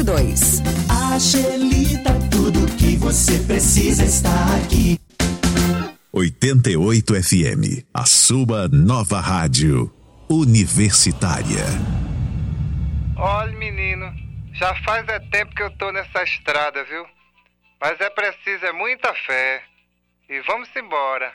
22. A Gelita, tudo que você precisa está aqui. 88 FM, a sua nova rádio universitária. Olha, menino, já faz tempo que eu tô nessa estrada, viu? Mas é preciso muita fé. E vamos embora.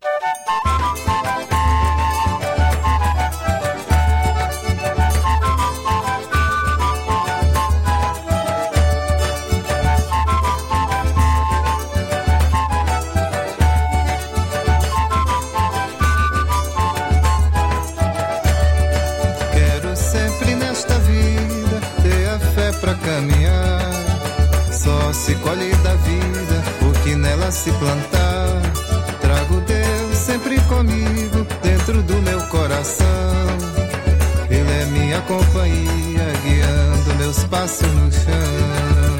Quero sempre nesta vida ter a fé pra caminhar. Só se colhe da vida o que nela se plantar. Trago Deus sempre comigo dentro do meu coração. Ele é minha companhia, guiando meus passos no chão.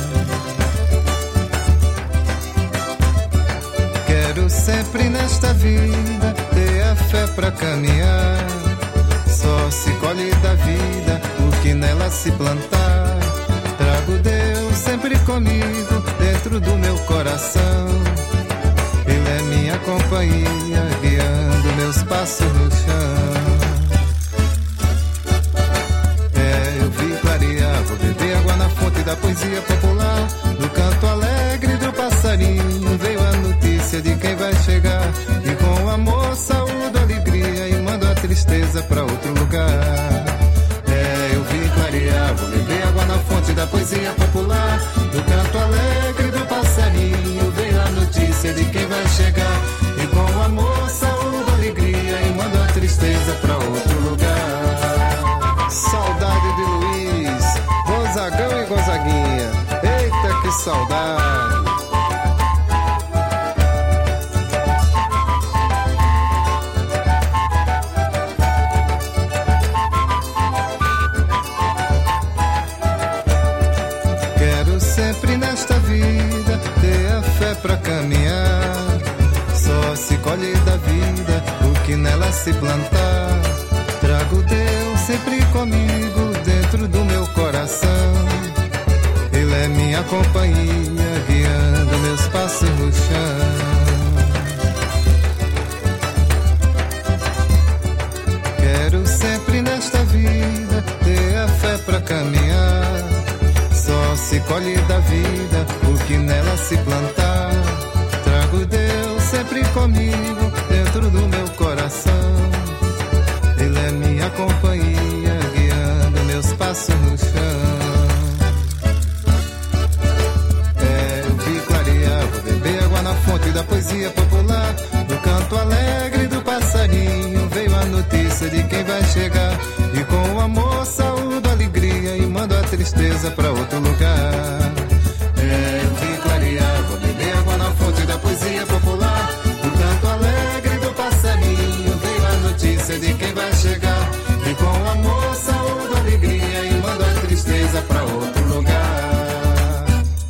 Quero sempre nesta vida ter a fé pra caminhar. Só se colhe da vida o que nela se plantar. Trago Deus sempre comigo dentro do meu coração. Ele é minha companhia, guiando meus passos no chão. Eu vi clarear, vou beber água na fonte da poesia popular. No canto alegre do passarinho veio a notícia de quem vai chegar. E com amor, saúde, alegria, e mando a tristeza pra outro lugar. Eu vi clarear, vou beber água na fonte da poesia popular. No canto alegre do passarinho veio a notícia de quem vai chegar. E com amor, saúde, alegria, e mando a tristeza pra outro lugar. Saudade de Luiz, Gonzagão e Gonzaguinha. Eita, que saudade. Sempre nesta vida ter a fé pra caminhar. Só se colhe da vida o que nela se plantar. Trago Deus sempre comigo dentro do meu coração. Ele é minha companhia, guiando meus passos no chão. Quero sempre nesta vida ter a fé pra caminhar. Só se colhe da vida o que nela se plantar. Trago Deus sempre comigo dentro do meu coração. Ele é minha companhia, guiando meus passos no chão. Eu vi clarear, vou beber água na fonte da poesia popular. No canto alegre do passarinho veio a notícia de quem vai chegar. E com amor, saúde, alegria, e mando a tristeza pra outro lugar. Eu vi clarear, vou beber água na fonte da poesia popular. No canto alegre do passarinho veio a notícia de quem vai chegar. E com amor, saúde, alegria, e mando a tristeza pra outro lugar.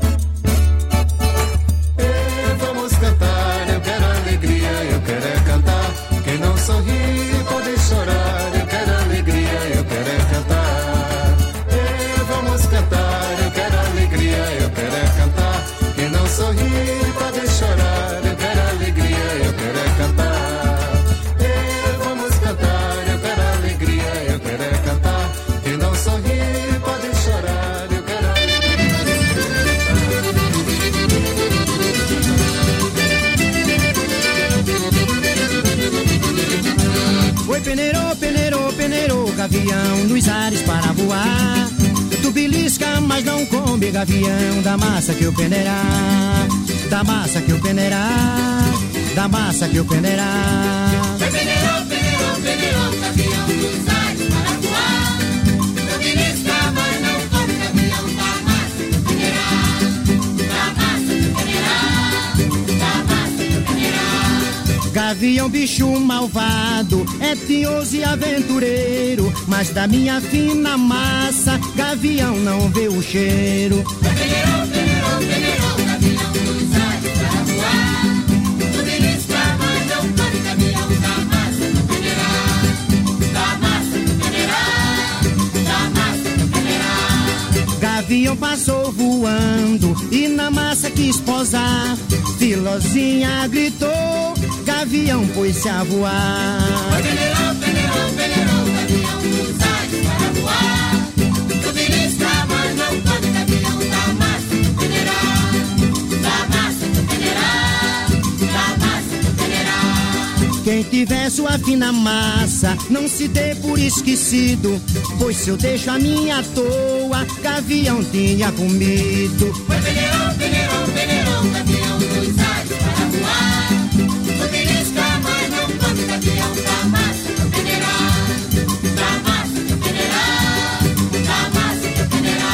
Vamos cantar, eu quero alegria, eu quero é cantar. Quem não sorri pode chorar, eu quero alegria, eu quero é cantar. Vamos cantar, eu quero alegria, eu quero é cantar. Quem não sorri pode chorar, eu quero alegria, eu quero é cantar. Vamos cantar, eu quero alegria, eu quero é cantar. Quem não sorri pode chorar, eu quero Oi, peneiro, peneiro, peneiro, gavião nos ares para voar. Tu belisca, mas não come, gavião, da massa que eu peneirar. Da massa que eu peneirar, da massa que eu peneirar. Oi, peneiro, peneiro, peneiro, gavião nos ares para voar. Tu belisca, mas não come, gavião, da massa que eu peneirar. Da massa que eu peneirar, da massa que eu peneirar. Gavião, bicho malvado, é tinhoso e aventureiro, mas da minha fina massa, gavião não vê o cheiro. Peneiro, peneiro, peneiro, gavião nos ares para voar. Tu belisca, mas não come, gavião, da massa que eu peneirar. Da massa que eu peneirar, da massa que eu peneirar. Gavião gavião passou voando e na massa quis posar. Filozinha gritou, gavião pôs-se a voar. Peneirão, peneirão, peneirão, gavião dos ares para voar. Tu belisca, mas não come gavião da massa do peneirá. Da massa do peneirá, da massa do peneirá. Quem tiver sua fina massa, não se dê por esquecido, pois se eu deixo a minha à toa, gavião tinha comido. Peneirão, peneirão, peneirão, gavião dos ares para voar. Tu belisca, mas não come gavião da massa do peneirá. Da massa do peneirá, da massa do peneirá.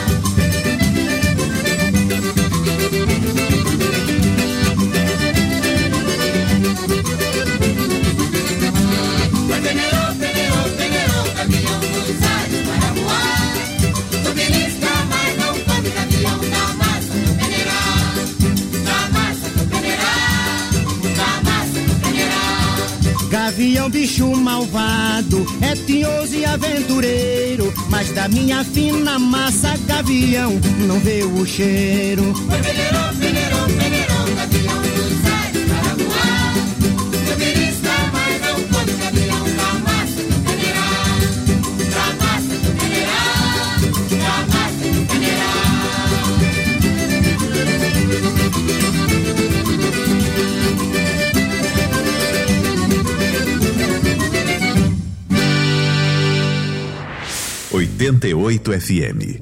Peneirão, peneirão, peneirão, gavião dos ares para voar. Tu belisca, mas não come gavião da massa do peneirá. Da massa do peneirá, da massa do peneirá. Gavião, bicho malvado, é tinhoso e aventureiro, mas da minha fina massa, gavião não vê o cheiro. Peneirão, peneirão, peneirão, gavião dos ares para voar. Tu belisca, mas não come gavião da massa do peneirá. Da massa do peneirá, da massa do peneirá. 88 FM.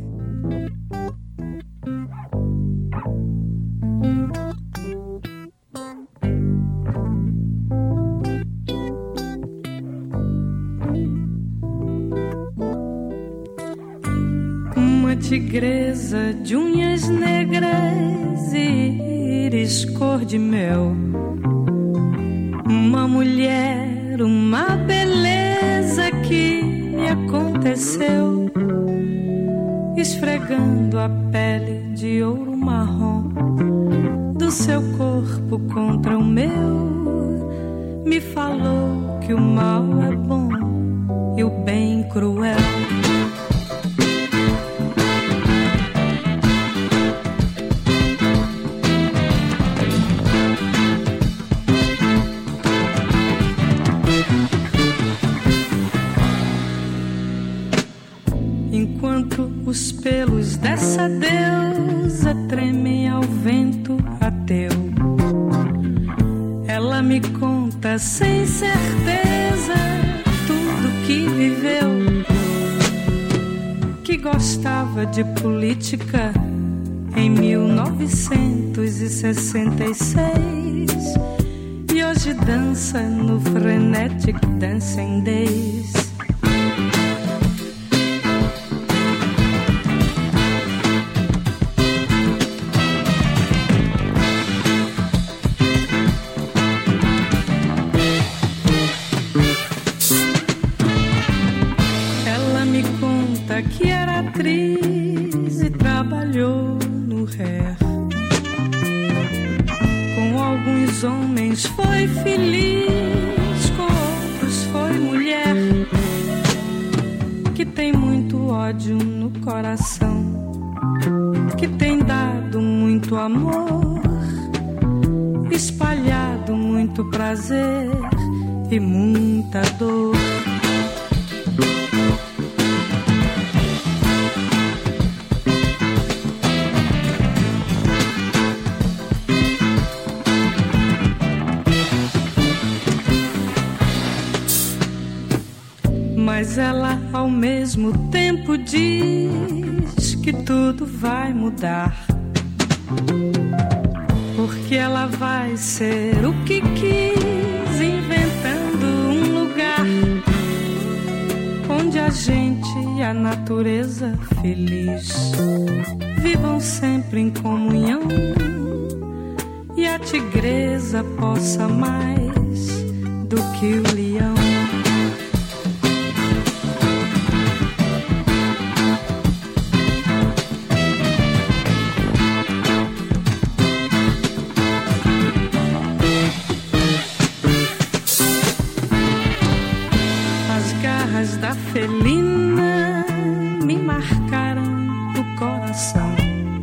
Uma tigresa de unhas negras e íris cor de mel. Uma mulher, uma beleza que me aconteceu, esfregando a pele de ouro marrom do seu corpo contra o meu, me falou que o mal é bom e o bem cruel. Os pelos dessa deusa tremem ao vento ateu. Ela me conta sem certeza tudo que viveu, que gostava de política em 1966 e hoje dança no Frenetic Dancing Days. Que era atriz e trabalhou no Hair. Com alguns homens foi feliz, com outros foi mulher. Que tem muito ódio no coração, que tem dado muito amor, espalhado muito prazer e muita dor. Mas ela ao mesmo tempo diz que tudo vai mudar, porque ela vai ser o que quis, inventando um lugar onde a gente e a natureza feliz vivam sempre em comunhão e a tigresa possa mais do que o leão. Da felina me marcaram o coração. coração.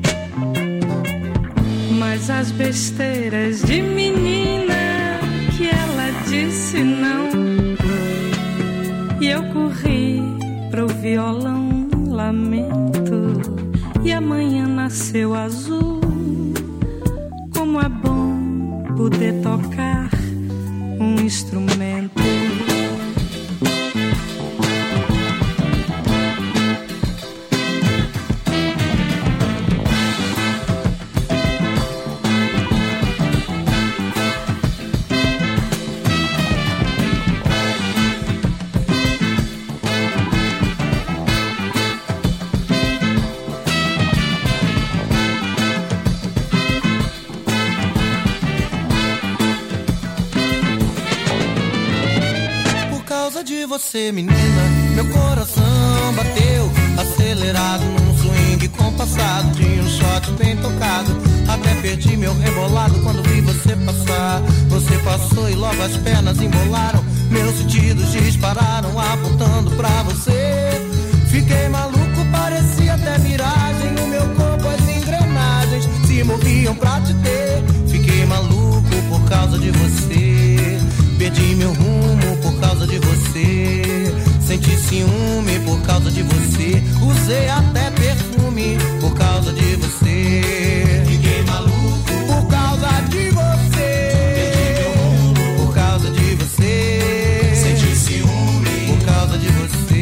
Mas as besteiras de menina que ela disse não, e eu corri pro violão, lamento, e amanhã nasceu azul. Como é bom poder tocar um instrumento. Você, menina, meu coração bateu acelerado num swing compassado de um shot bem tocado. Até perdi meu rebolado quando vi você passar. Você passou e logo as pernas embolaram, meus sentidos dispararam apontando pra você. Fiquei maluco, parecia até miragem. No meu corpo as engrenagens se moviam pra te ter. Fiquei maluco por causa de você. Perdi meu rumo por causa de você. Senti ciúme por causa de você. Usei até perfume por causa de você. Fiquei maluco por causa de você. Perdi meu rumo por causa de você. Senti ciúme por causa de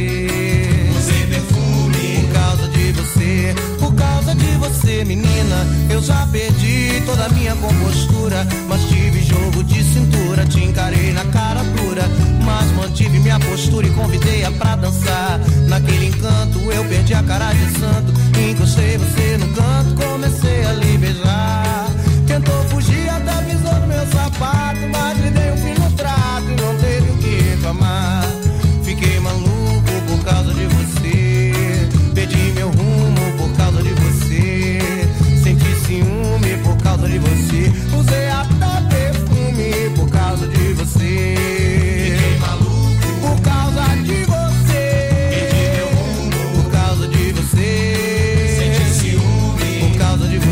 você. Usei perfume por causa de você. Por causa de você, menina, eu já perdi toda a minha compostura. Mas tive jogo de cintura, te encarei na cara dura, mas mantive minha postura e convidei-a pra dançar. Naquele encanto eu perdi a cara de santo. Encostei você no canto, comecei a lhe beijar. Tentou fugir, até pisou no meu sapato, mas lhe dei um fim no trato e não teve o que reclamar. Fiquei maluco por causa de você. Perdi meu rumo por causa de você. Senti ciúme por causa de você. Usei até perfume por causa de você. Fiquei maluco por causa de você. Perdi meu rumo por causa de você. Senti ciúme por causa de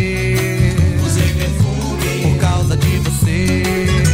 você. Usei perfume por causa de você.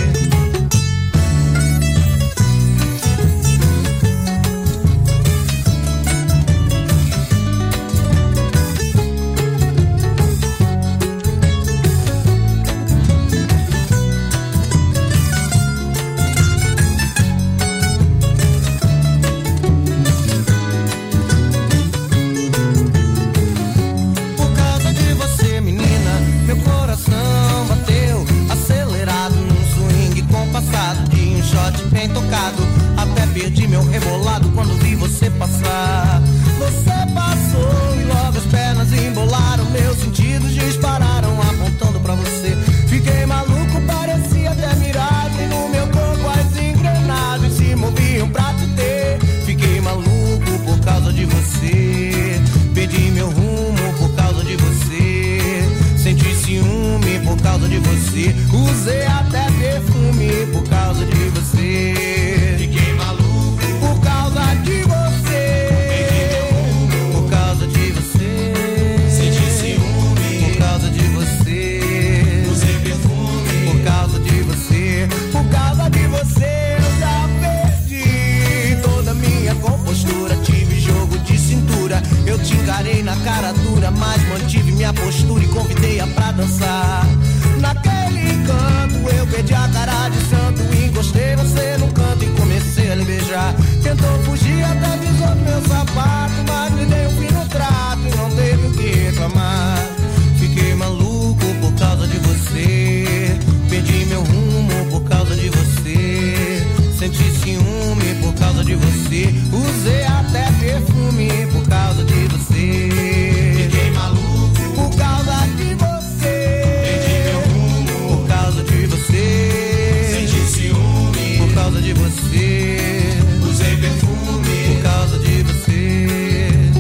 Bem tocado, até perdi meu rebolado quando vi você passar. Você passou e logo as pernas embolaram, meus sentidos dispararam apontando pra você. Fiquei maluco, parecia até miragem. No meu corpo as engrenagens se moviam pra te ter. Fiquei maluco por causa de você. Perdi meu rumo por causa de você. Senti ciúme por causa de você. Usei até perfume por causa de você. Fiquei maluco por causa de você. Perdi meu rumo por causa de você. Senti ciúme por causa de você. Usei perfume por causa de você. Por causa de você eu já perdi toda a minha compostura. Tive jogo de cintura, eu te encarei na cara dura, mas mantive minha postura e convidei-a pra dançar. Naquele encanto eu perdi a cara de santo. Encostei você num canto e comecei a lhe beijar. Tentou fugir, até pisou no meu sapato, mas lhe dei um fim no trato e não teve o que reclamar. Fiquei maluco por causa de você. Perdi meu rumo por causa de você. Senti ciúme por causa de você. Usei até perfume por causa de você. Fiquei maluco por causa de você. Perdi meu rumo por causa de você. Senti ciúme por causa de você. Usei perfume por causa de você.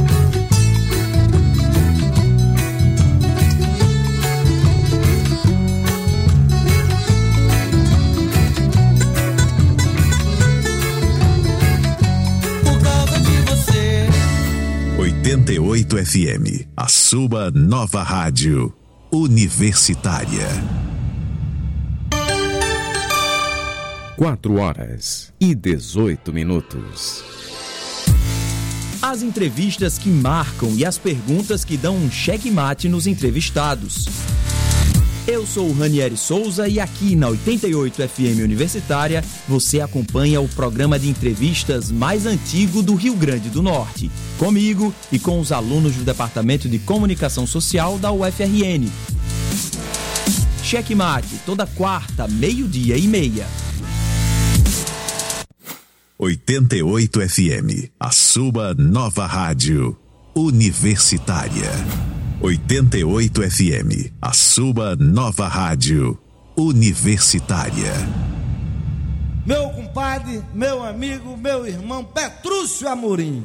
88 FM, a sua nova rádio universitária. 4h18. As entrevistas que marcam e as perguntas que dão um checkmate nos entrevistados. Eu sou o Ranieri Souza e aqui na 88 FM Universitária você acompanha o programa de entrevistas mais antigo do Rio Grande do Norte. Comigo e com os alunos do Departamento de Comunicação Social da UFRN. Checkmate, toda quarta, 12:30. 88 FM, a sua nova rádio universitária. 88 FM, a sua nova rádio universitária. Meu compadre, meu amigo, meu irmão Petrúcio Amorim.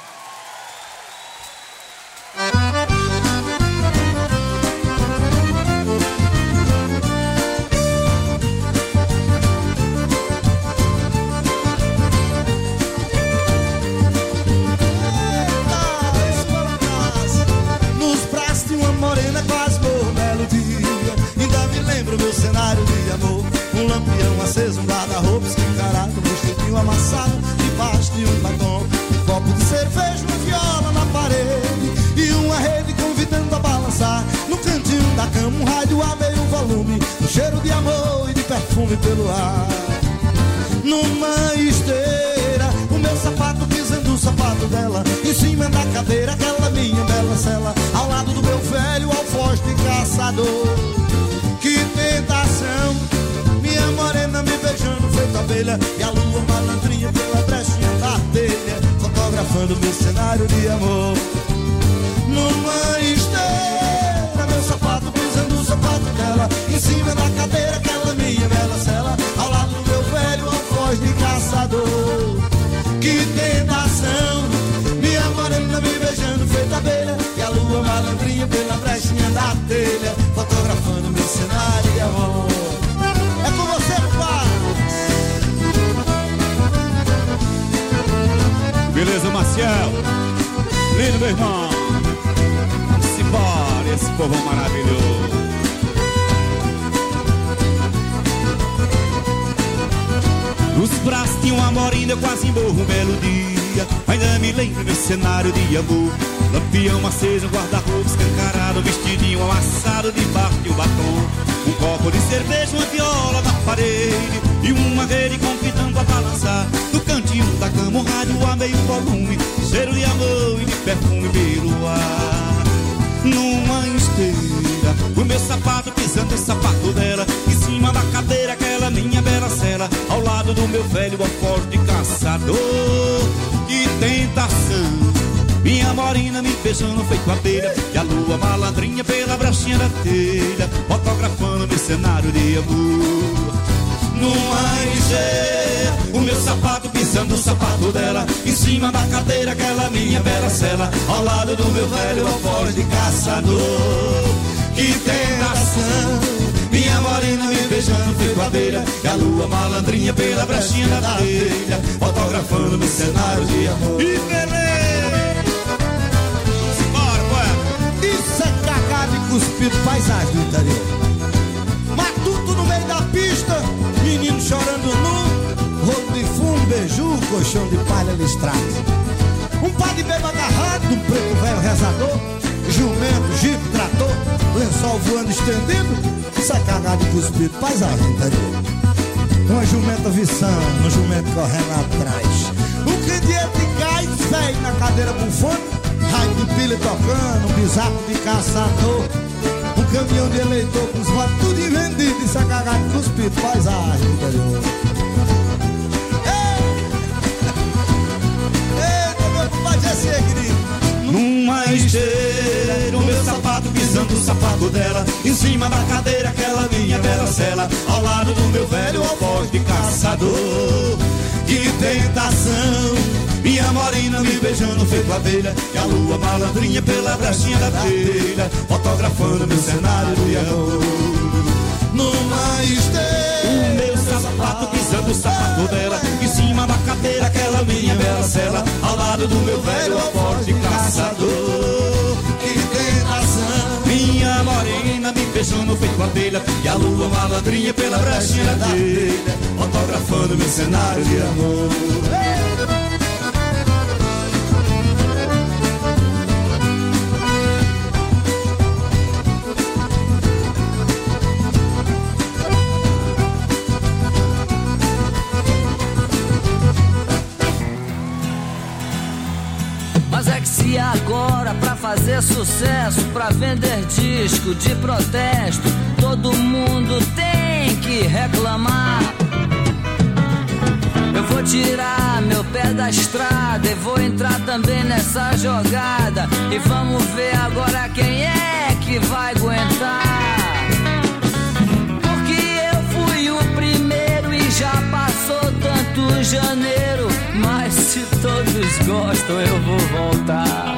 Morena quase morro, belo dia. Ainda me lembro meu cenário de amor. Um lampião aceso, um guarda-roupa escancarado, um vestidinho amassado debaixo de um batom. Um copo de cerveja, uma viola na parede e uma rede convidando a balançar. No cantinho da cama um rádio a meio volume, um cheiro de amor e de perfume pelo ar. Numa esteira, o meu sapato pisando o sapato dela, em cima da cadeira aquela minha bela cela, ao lado do meu velho alfoz de caçador. Que tentação, minha morena me beijando feito abelha, e a lua malandrinha pela brechinha da telha, fotografando meu cenário de amor. Numa esteira, meu sapato pisando o sapato dela, em cima da cadeira aquela minha bela cela, ao lado do meu velho alfoz de caçador. Que tentação, minha morena me beijando feita abelha, e a lua malandrinha pela brechinha da telha, fotografando meu cenário de amor. É com você, pai. Beleza, Marcial? Lindo, meu irmão. Vamos embora, esse povo maravilhoso. Nos braços de uma morena eu quase morro um belo dia. Ainda me lembro meu cenário de amor. Lampião aceso, guarda-roupa escancarado, vestidinho amassado debaixo de um batom. Um copo de cerveja, uma viola na parede e uma rede convidando a balançar. No cantinho da cama um rádio a meio volume, cheiro de amor e de perfume pelo ar. Numa esteira, o meu sapato pisando o sapato dela, em cima da cadeira aquela minha bela cela, ao lado do meu velho alfoz de caçador. Que tentação, minha morena me beijando feito abelha, e a lua malandrinha pela brechinha da telha, fotografando meu cenário de amor. Numa esteira, o meu sapato pisando o sapato dela, em cima da cadeira aquela minha bela cela, ao lado do meu velho alfoz de caçador. Que tentação, minha morena me beijando feito abelha, e a lua malandrinha pela brechinha da telha, fotografando meu cenário de amor. E beleza! Bora, poeta! Isso é cagado e cuspido, paisagem do interior. Matuto no meio da pista, menino chorando nu, rolo de fumo, beiju, colchão de palha listrado. Um par de bebo agarrado, um preto velho rezador, jumento, jipe, trator, lençol voando estendido. Isso é cagado e cuspido, paisagem interior. Uma jumenta viçando, um jumento correndo atrás, um candeeiro de gás, velho na cadeira bufando, raio de pilha tocando, um bisaco de caçador, um caminhão de eleitor com os votos tudo vendido. Isso é cagado e cuspido, paisagem interior. Eita, meu compadre, esse é querido. Numa esteira, o meu sapato pisando o sapato dela, em cima da cadeira aquela minha bela cela, ao lado do meu velho alfoz de caçador. Que tentação, minha morena me beijando feito abelha, e a lua malandrinha pela brechinha da telha, fotografando meu cenário de amor. Numa esteira, o meu sapato pisando o sapato dela, em cima da cadeira aquela minha bela cela, ao lado do meu velho alfoz de caçador. caçador, que tentação. Minha morena me beijou no peito com abelha, e a lua malandrinha pela brechinha da telha, fotografando meu cenário de amor. Se agora pra fazer sucesso, pra vender disco de protesto, todo mundo tem que reclamar. Eu vou tirar meu pé da estrada e vou entrar também nessa jogada. E vamos ver agora quem é que vai aguentar. Porque eu fui o primeiro e já passou tanto janeiro. Mas se todos gostam eu vou voltar.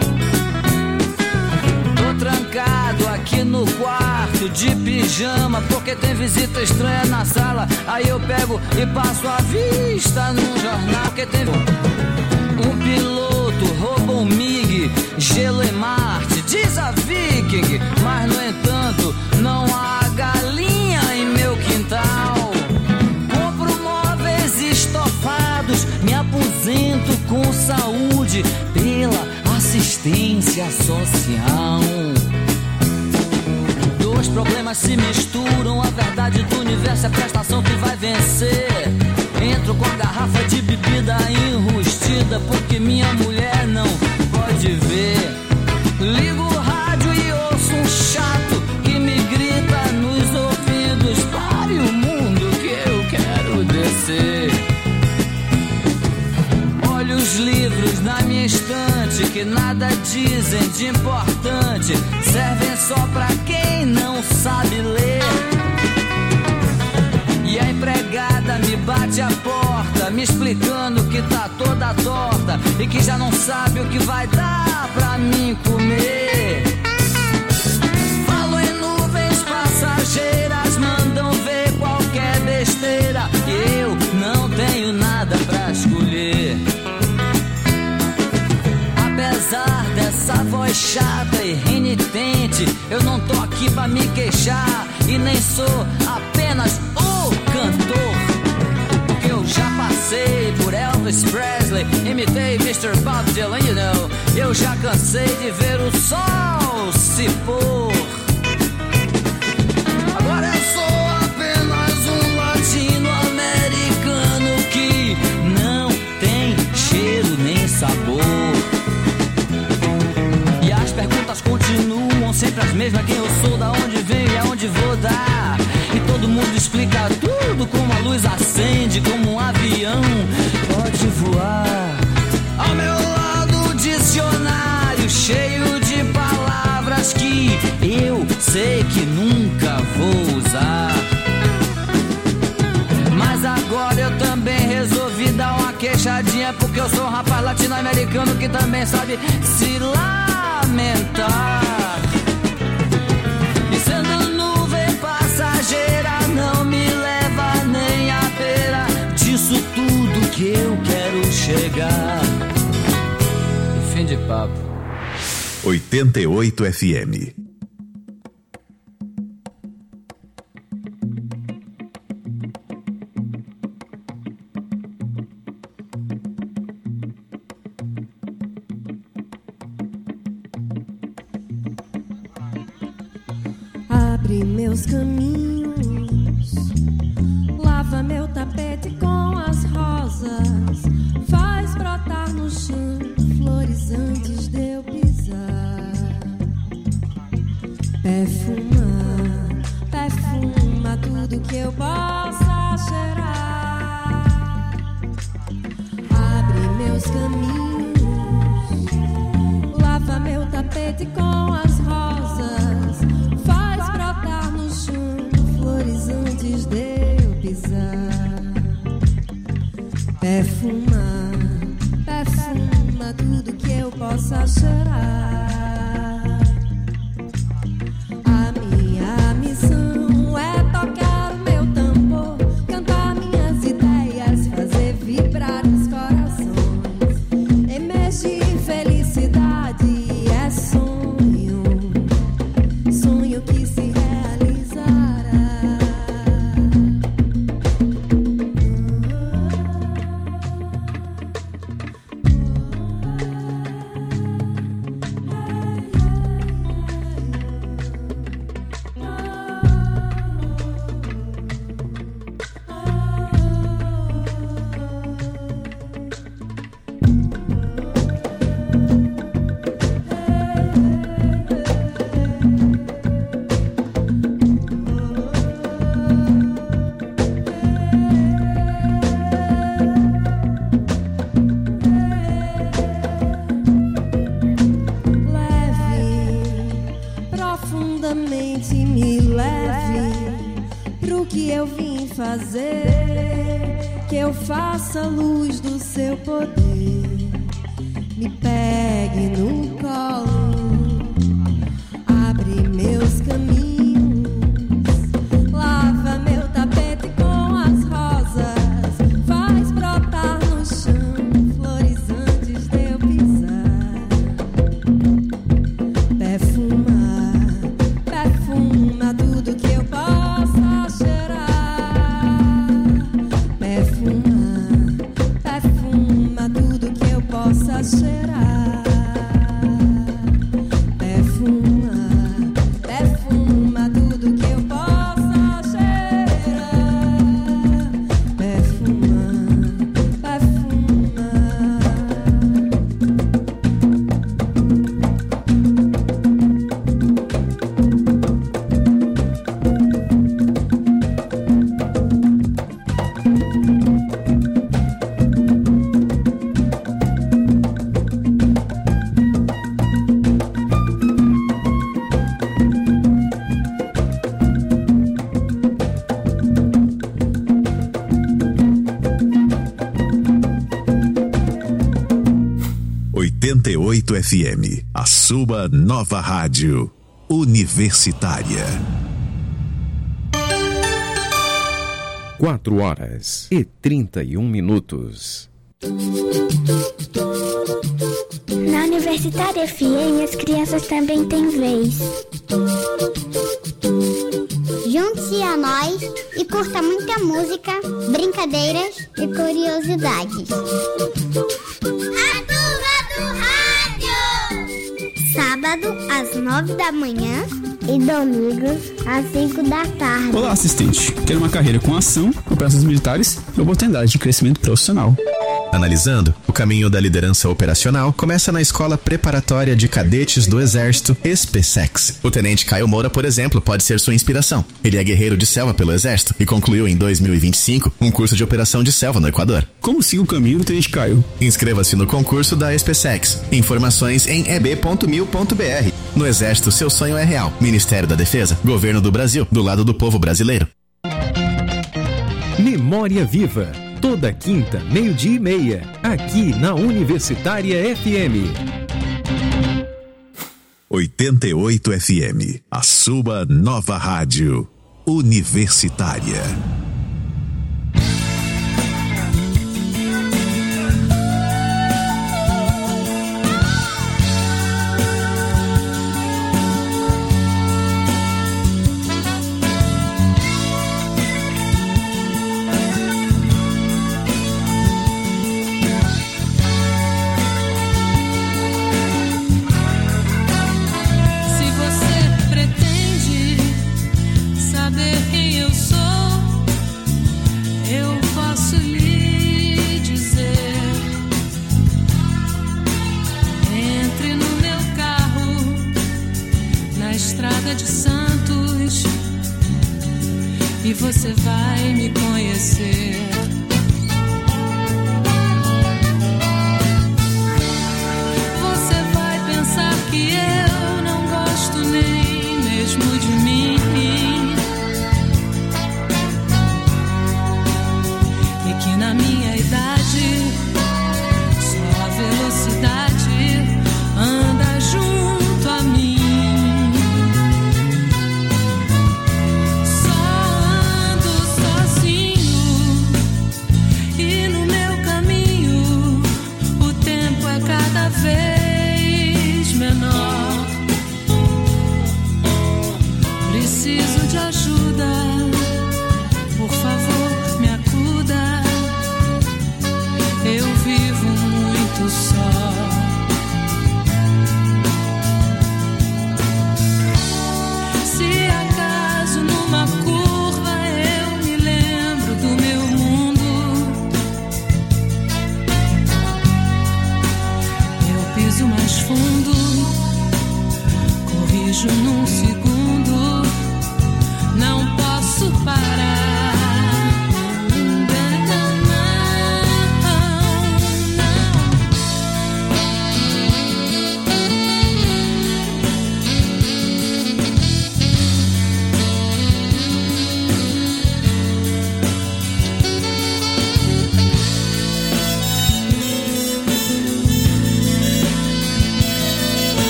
Tô trancado aqui no quarto de pijama, porque tem visita estranha na sala. Aí eu pego e passo a vista num jornal. Porque tem um piloto, roubou um MiG, gelo em Marte, diz a Viking. Mas no entanto não há galinha em meu quintal. Compro móveis estofados, me aposento com saúde pela assistência social. Dois problemas se misturam, a verdade do universo é a prestação que vai vencer. Entro com a garrafa de bebida enrustida, porque minha mulher não pode ver. Ligo o rádio e ouço um chato que me grita nos ouvidos: pare o mundo que eu quero descer. Olho os livros na minha estante que nada dizem de importante, servem só pra quem não sabe ler. E a empregada me bate a porta, me explicando que tá toda torta e que já não sabe o que vai dar pra mim comer. Falo em nuvens passageiras, mandam ver qualquer besteira e eu não tenho nada pra escolher. Apesar dessa voz chata e renitente, eu não tô aqui pra me queixar e nem sou apenas o cantor. Porque eu já passei por Elvis Presley, imitei Mr. Bob Dylan, you know. Eu já cansei de ver o sol se pôr. Agora eu sou apenas um latino-americano que não tem cheiro nem sabor. Perguntas continuam sempre as mesmas: quem eu sou, da onde venho e aonde vou dar. E todo mundo explica tudo, como a luz acende, como um avião pode voar. Ao meu lado, dicionário cheio de palavras que eu sei que nunca vou usar. Mas agora eu também resolvi dar uma queixadinha, porque eu sou um rapaz latino-americano que também sabe se lamentar. E sendo nuvem passageira, não me leva nem à beira disso tudo que eu quero chegar. E fim de papo. 88 FM. Abre meus caminhos, lava meu tapete com as rosas, faz brotar no chão flores antes de eu pisar. Perfuma tudo que eu possa cheirar. Abre meus caminhos, lava meu tapete com as rosas, faz brotar no chão flores antes de eu pisar. Perfuma tudo que eu possa cheirar. A minha missão é tocar o meu tambor, cantar minhas ideias, fazer vibrar os corações, emergir felicidade. profundamente me leve pro que eu vim fazer, que eu faça luz do seu poder, me pegue no colo, abre meus caminhos, lava meu tapete com as rosas, faz brotar no chão flores antes de eu pisar, perfuma tudo que eu possa cheirar, perfuma tudo que eu possa cheirar, perfuma tudo que eu possa cheirar, FM, a sua nova rádio universitária. 4h31. Na Universitária FM, as crianças também têm vez. Junte-se a nós e curta muita música, brincadeiras e curiosidades. A turma do rádio! Sábado, às 9 da manhã e domingo, às 5 da tarde. Olá, assistente. Quer uma carreira com ação, operações militares e oportunidade de crescimento profissional. Analisando, o caminho da liderança operacional começa na Escola Preparatória de Cadetes do Exército, SPSEX. O Tenente Caio Moura, por exemplo, pode ser sua inspiração. Ele é guerreiro de selva pelo Exército e concluiu em 2025 um curso de operação de selva no Equador. Como siga o caminho do Tenente Caio? Inscreva-se no concurso da SPSEX. Informações em eb.mil.br. No Exército, seu sonho é real. Ministério da Defesa, Governo do Brasil, do lado do povo brasileiro. Memória Viva. Toda quinta, 12:30, aqui na Universitária FM. 88 FM, a sua nova rádio universitária. E você vai me conhecer. Você vai pensar que eu não gosto nem mesmo de mim, e que na minha idade só a velocidade anda junto a mim. Vez menor, preciso de ajuda, por favor me acuda, eu vivo muito só. Se acaso numa curva eu me lembro do meu mundo, piso mais fundo, corrijo num segundo, não posso parar.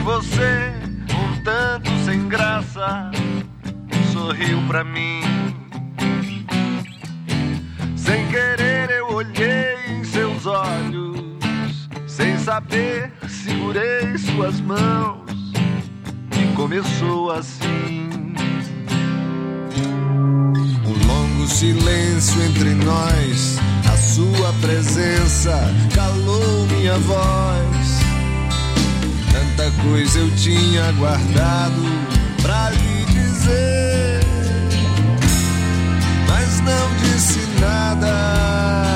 você, um tanto sem graça, sorriu pra mim. Sem querer eu olhei em seus olhos, sem saber segurei suas mãos e começou assim. Um longo silêncio entre nós, a sua presença calou minha voz. Tanta coisa eu tinha guardado pra lhe dizer, mas não disse nada.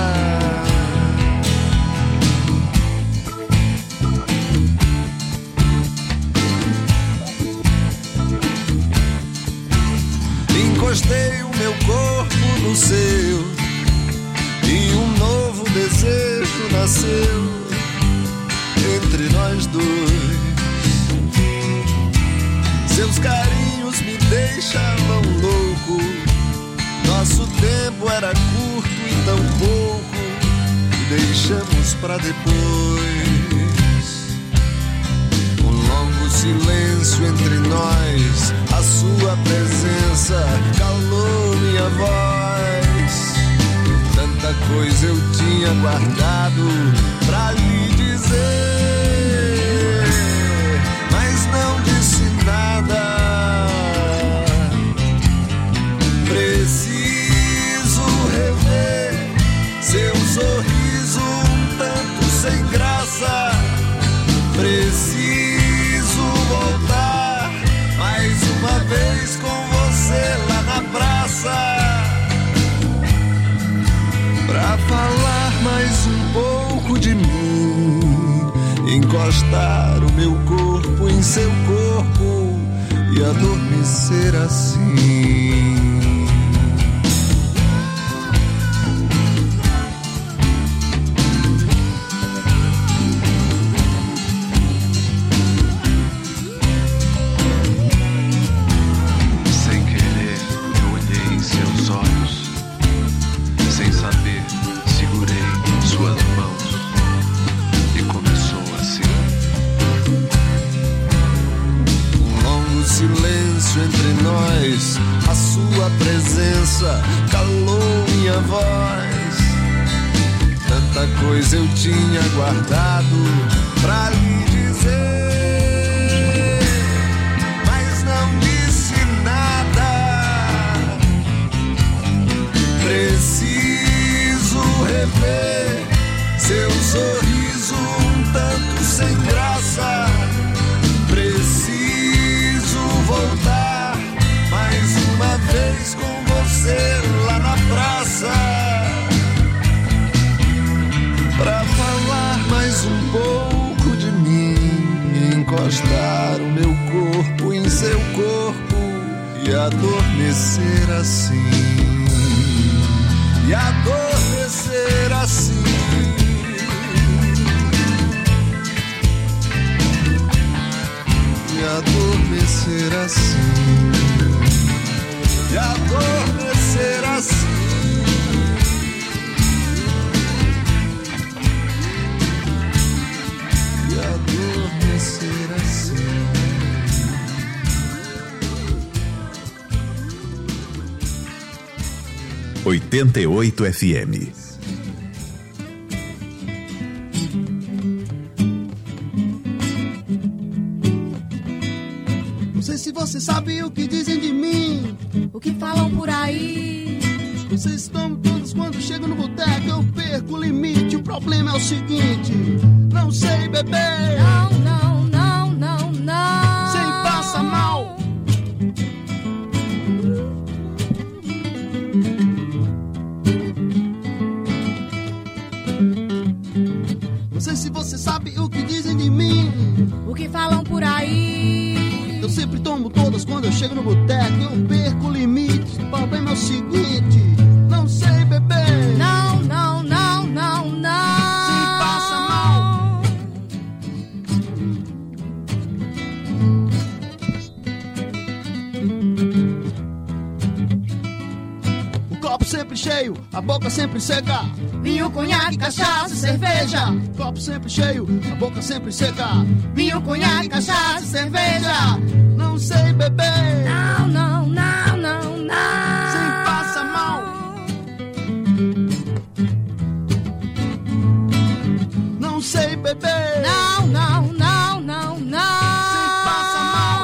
Encostei o meu corpo no seu e um novo desejo nasceu entre nós dois. Seus carinhos me deixavam louco, nosso tempo era curto e tão pouco, deixamos pra depois. Um longo silêncio entre nós, a sua presença calou minha voz. Tanta coisa eu tinha guardado pra lhe dizer, mas não disse nada. Preciso rever seu sorriso um tanto sem graça. Preciso voltar mais uma vez com você lá na praça, pra falar mais um pouco de mim, encostar o meu corpo em seu corpo e adormecer assim. Entre nós, a sua presença calou minha voz. Tanta coisa eu tinha guardado pra lhe dizer, mas não disse nada. Preciso rever seu sorriso um tanto sem graça. Preciso voltar mais uma vez com você lá na praça, pra falar mais um pouco de mim, encostar o meu corpo em seu corpo e adormecer assim, e adormecer assim. E adormecer assim, e adormecer assim, e adormecer assim. 88 FM. Não sei se você sabe o que dizem de mim, o que falam por aí. Vocês estão todos quando chego no boteco, eu perco o limite. O problema é o seguinte: não sei beber. Não, não, não, não, não. Sei passa mal. Não sei se você sabe o que dizem de mim, o que falam por aí. Eu sempre tomo todas quando eu chego no boteco, eu perco o limite. O problema é o seguinte: não sei beber. Não, não, não, não, não. Se passa mal. O copo sempre cheio, a boca sempre seca. vinho, conhaque, cachaça, cerveja. Copo sempre cheio, a boca sempre seca. Vinho, conhaque, cachaça, cerveja. Não sei beber. Não, não, não, não, não. Sem passa mal. Não sei beber. Não, não, não, não, não. Sem passa mal.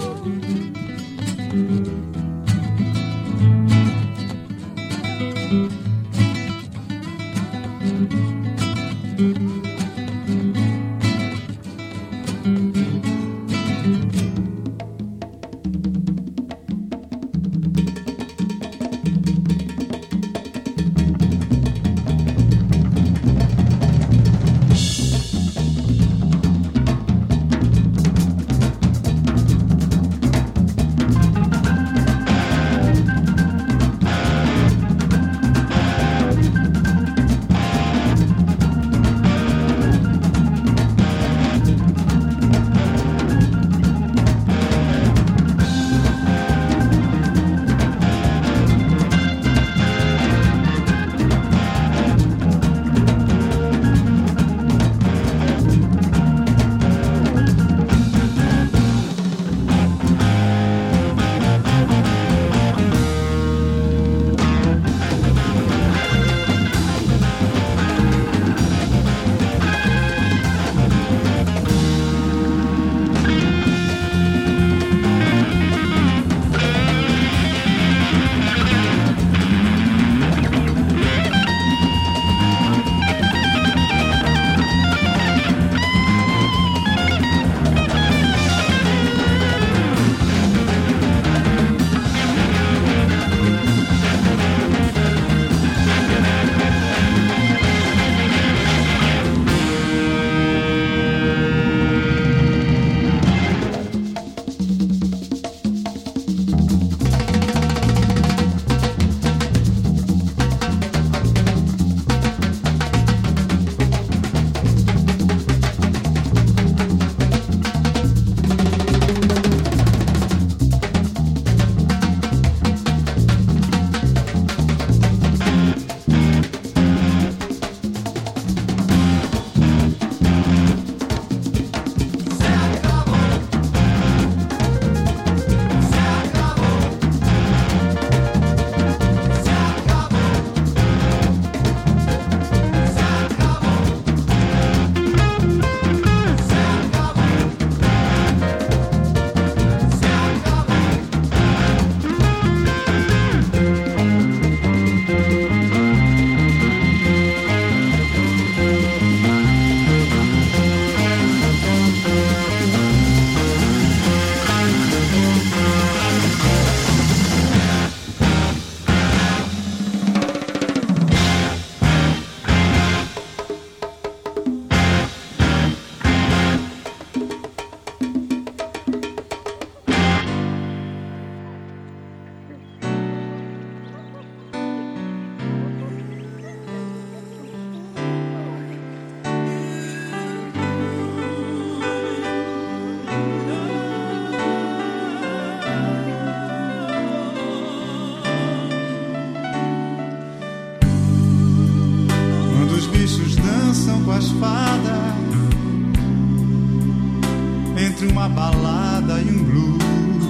Entre uma balada e um blues,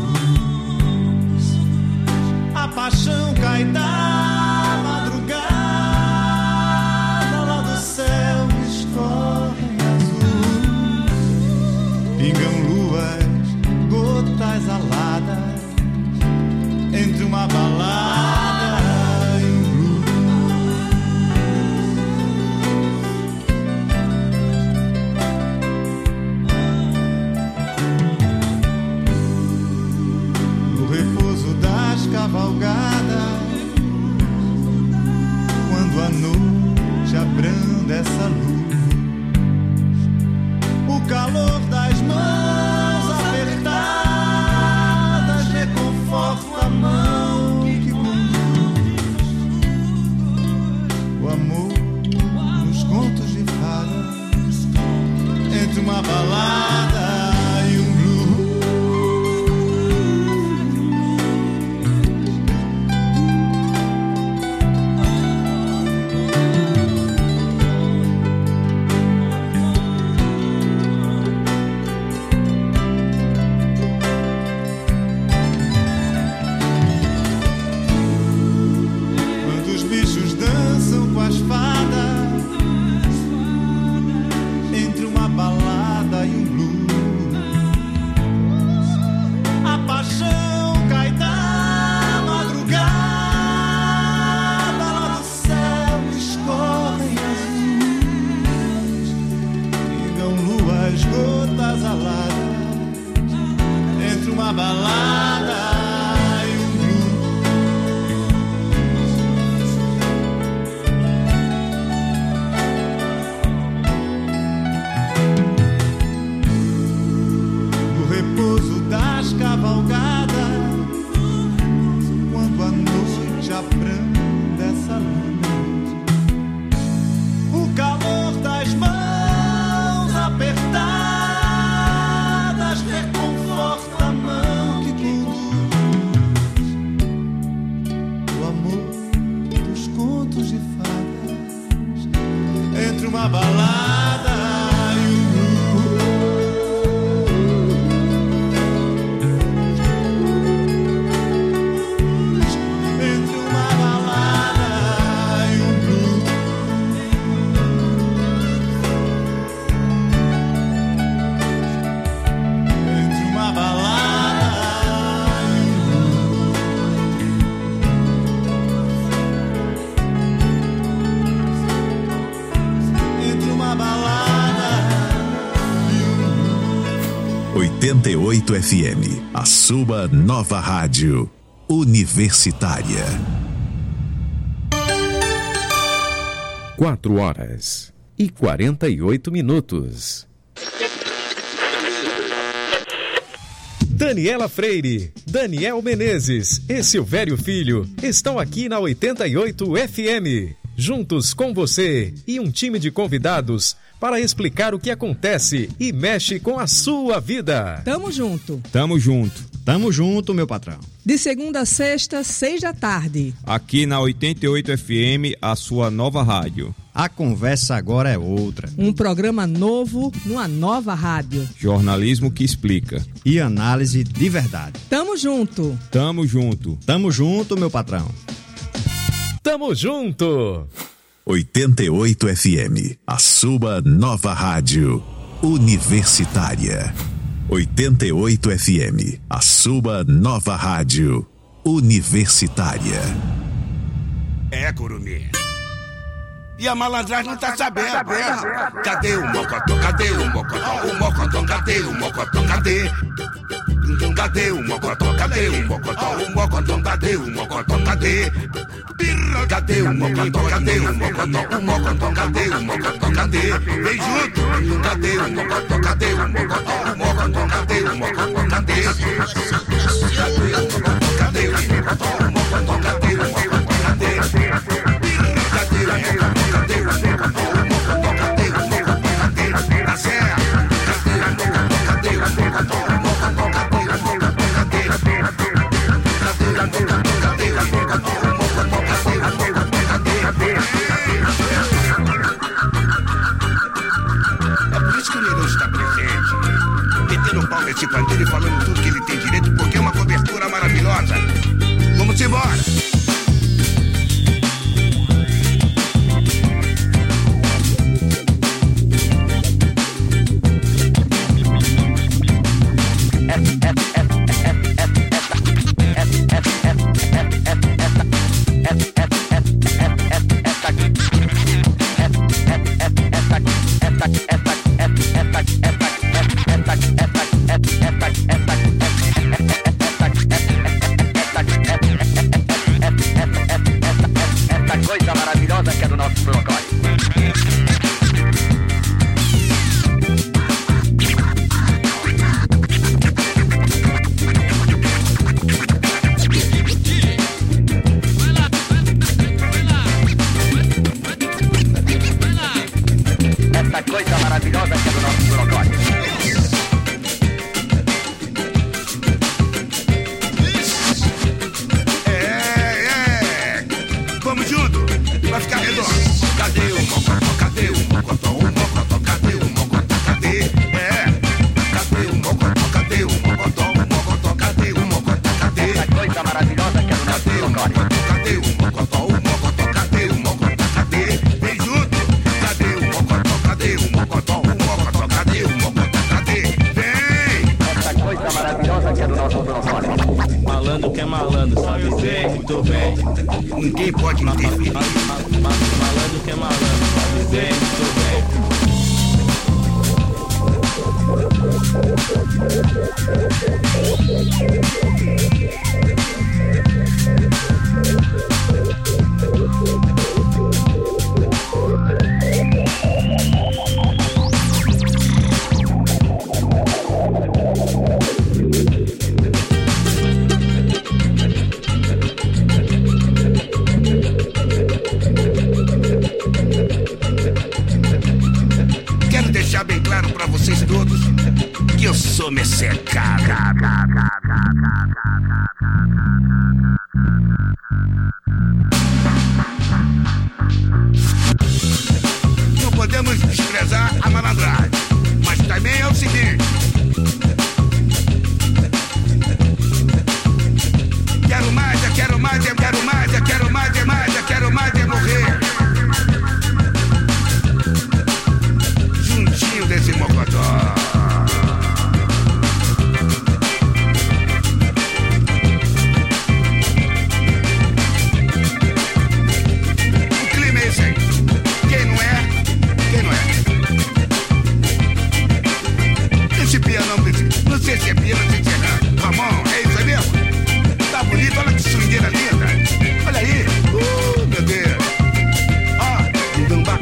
a paixão cai da madrugada, lá do céu escorrem azul, pingam luas, gotas aladas, entre uma balada e um blues. Cavalgada, quando a noite abranda essa luz, o calor das mãos apertadas reconforta a mão que conduz, o amor nos contos de fadas, entre uma balada e um blues. luas, gotas aladas, entre uma balada e um blues. No repouso das cavalgadas, quando a noite abranda essa luz, o calor das mãos apertadas reconforta a mão que conduz. O amor dos contos de fadas, entre uma balada e um blues. Entre uma balada e um blues. Entre uma balada e um blues. Entre uma balada e um 88 FM, a sua nova rádio universitária. 4h48. Daniela Freire, Daniel Menezes e Silvério Filho estão aqui na 88 FM, juntos com você e um time de convidados para explicar o que acontece e mexe com a sua vida. Tamo junto. Tamo junto. Tamo junto, meu patrão. De segunda a sexta, 6 da tarde. Aqui na 88 FM, a sua nova rádio. A conversa agora é outra. Um programa novo numa nova rádio. Jornalismo que explica. E análise de verdade. Tamo junto. Tamo junto. Tamo junto, meu patrão. Tamo junto. 88 FM, a sua nova rádio universitária. 88 FM, a sua nova rádio universitária. É, Curumim. E a malandragem não tá sabendo. Cadê o mocotó? Cadê o mocotó? O mocotó, cadê o mocotó? Cadê? Cadê o mocotó? Cadê o mocotó? O mocotó, cadê o mocotó? Cadê? Cadê o mocotó? Cadê o mocotó? O mocotó, cadê o mocotó? Cadê? Vem junto! Cadê o mocotó? Cadê o mocotó? O mocotó, cadê o mocotó? Cadê? Cadê o mocotó? Cadê o mocotó? O mocotó, cadê o mocotó? Cadê? Cadê o mocotó? Cadê o mocotó? O mocotó, cadê o mocotó? Cadê? Tá certo? Cadê o mocotó? Cadê o mocotó? O mocotó, cadê o mocotó? Cadê? Cadê o mocotó? Cadê o mocotó? O mocotó, cadê o mocotó? Cadê? É por isso que o Neirão está presente, metendo o pau nesse pandeiro e falando tudo que ele tem direito, porque é uma cobertura maravilhosa. Vamos embora! Coisa maravilhosa que é do nosso Procópio. Essa coisa maravilhosa que é do nosso Procópio. Vamos junto, vai ficar redondo. Cadê o mocotó? Cadê o mocotó? O mocotó, cadê o mocotó? Cadê? Cadê o mocotó? Cadê o mocotó? O mocotó, cadê o mocotó? Cadê? Essa coisa maravilhosa que é do nosso Procópio. Cadê o mocotó? O mocotó, cadê o mocotó? Cadê? Vem junto. Cadê o mocotó? Cadê o mocotó? O mocotó, cadê o mocotó? Cadê? Vem! Essa coisa maravilhosa que é do nosso Procópio. Malandro que é malandro, sabe bem, muito bem. Ninguém pode interferir. Malandro que é malandro, sabe bem, muito bem. Quero deixar bem claro pra vocês todos que eu sou messecado. Não podemos desprezar a malandragem, mas também é o seguinte: quero mais, eu quero mais, eu quero mais, eu quero mais, eu mais, eu quero mais é morrer juntinho desse mocotó. O clima é esse aí. Quem não é, quem não é. Esse piano não sei se é piano, não sei se é Ramon, é isso aí mesmo? Tá bonito, olha que swingueira linda. Olha aí, meu Deus. Ó, dumba.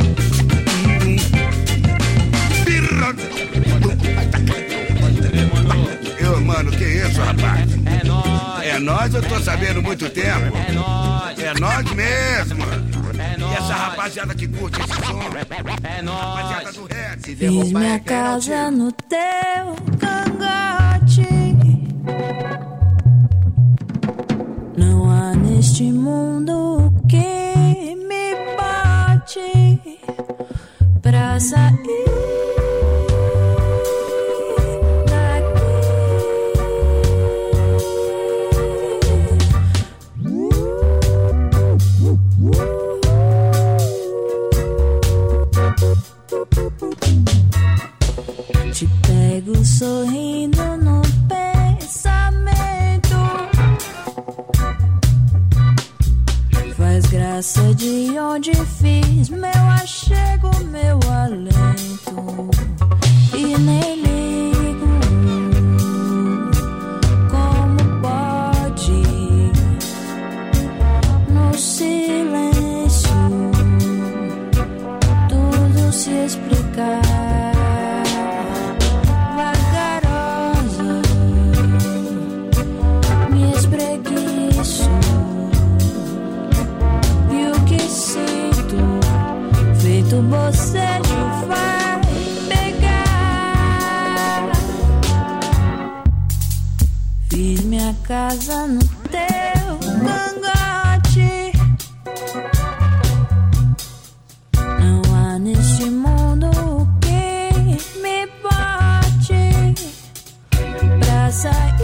Mano, que isso, rapaz? É nóis. É nóis, eu tô sabendo há muito tempo. É nóis. É nóis mesmo. É nóis. E essa rapaziada que curte esse som. É nóis. Rapaziada do rap. Fiz minha casa no teu cangote. Não há neste mundo que me bote pra sair. Te pego sorrindo no pensamento. Faz graça de onde fiz meu achego, meu alento. E nem ligo como pode no silêncio tudo se explicar. Feito bocejo vai pegar. Fiz minha casa no teu cangote. Não há neste mundo que me bote pra sair.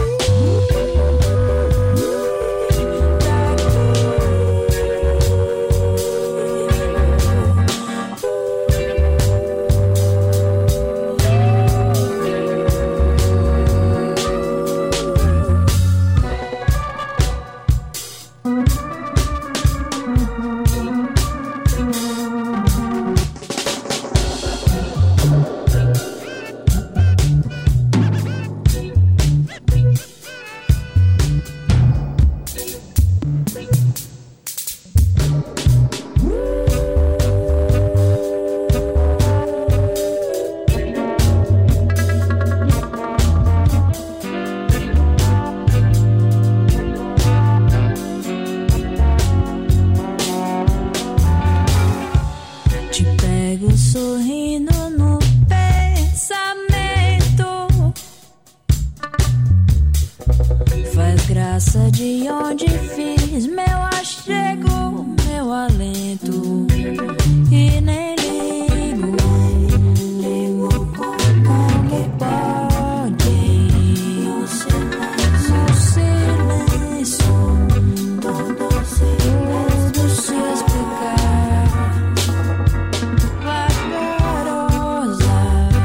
Graça de onde fiz meu achego, meu alento. E nem ligo como pode no silêncio tudo se explicar. Vagarosa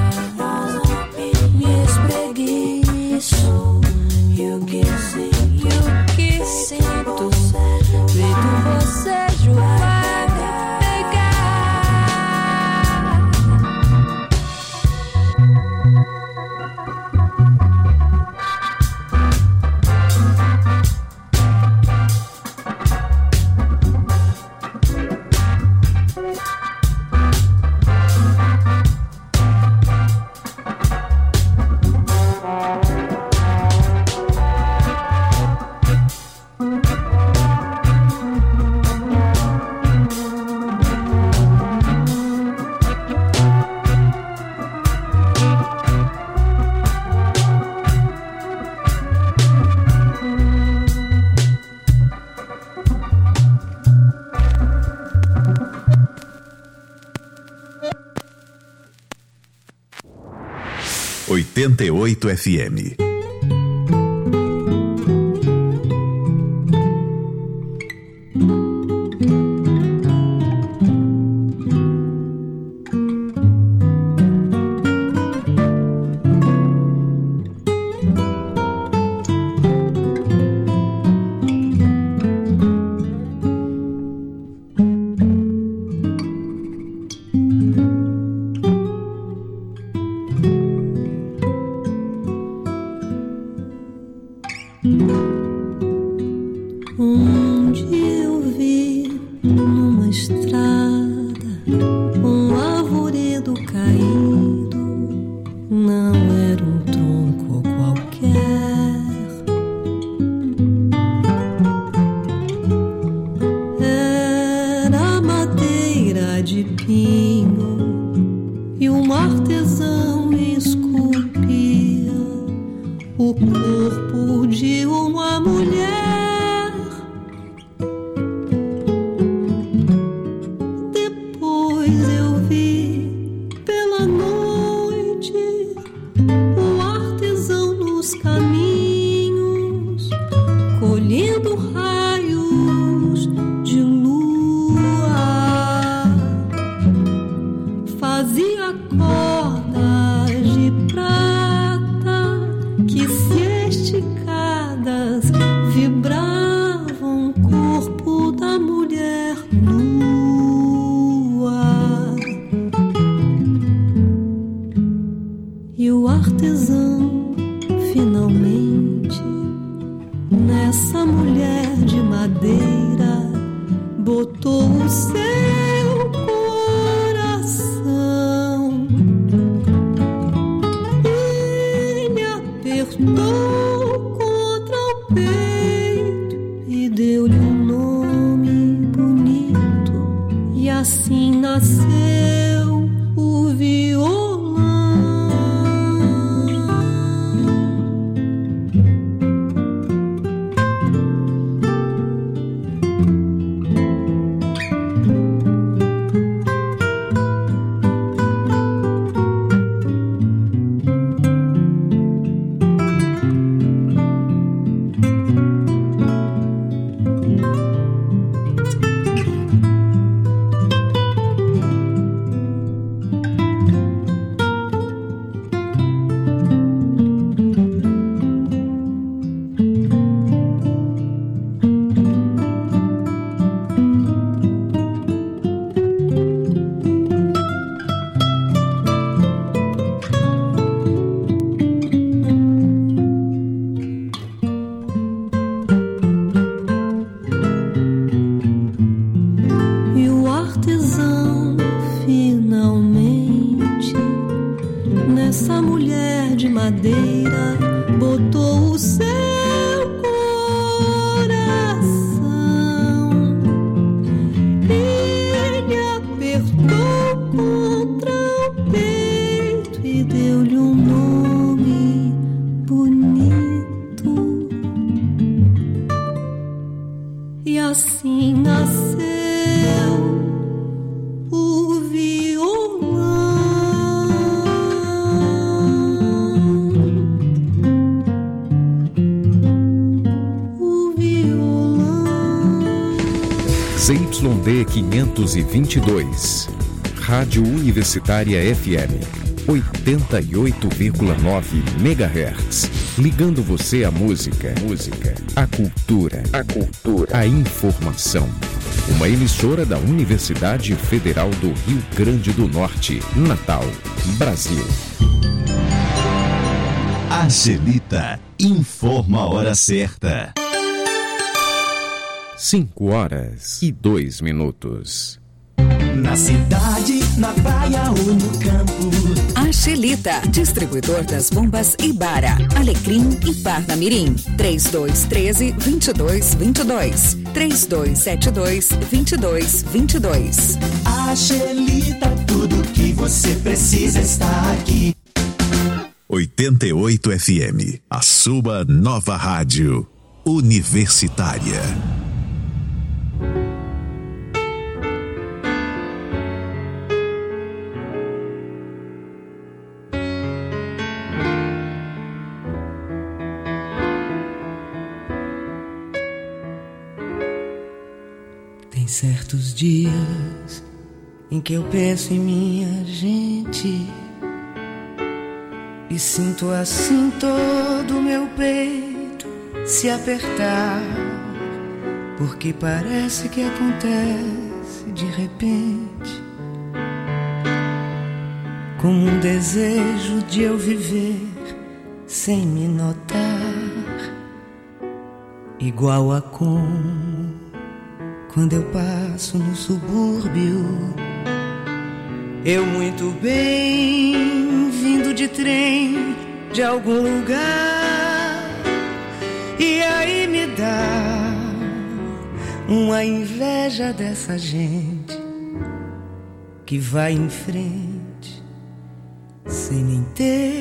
me espreguiço. You can see 88 FM. CYD 522, Rádio Universitária FM, 88,9 MHz. Ligando você à música, à cultura, à informação. Uma emissora da Universidade Federal do Rio Grande do Norte, Natal, Brasil. Angelita informa a hora certa. 5h02. Na cidade, na praia ou no campo. Angelita, distribuidor das bombas Ibara, Alecrim e Parnamirim. 3213-2222. 3272-2222. Angelita, tudo que você precisa está aqui. 88 FM, a sua nova rádio universitária. certos dias em que eu penso em minha gente e sinto assim todo o meu peito se apertar, porque parece que acontece de repente, como um desejo de eu viver sem me notar, igual a como quando eu passo no subúrbio, eu muito bem vindo de trem de algum lugar, e aí me dá uma inveja dessa gente que vai em frente sem nem ter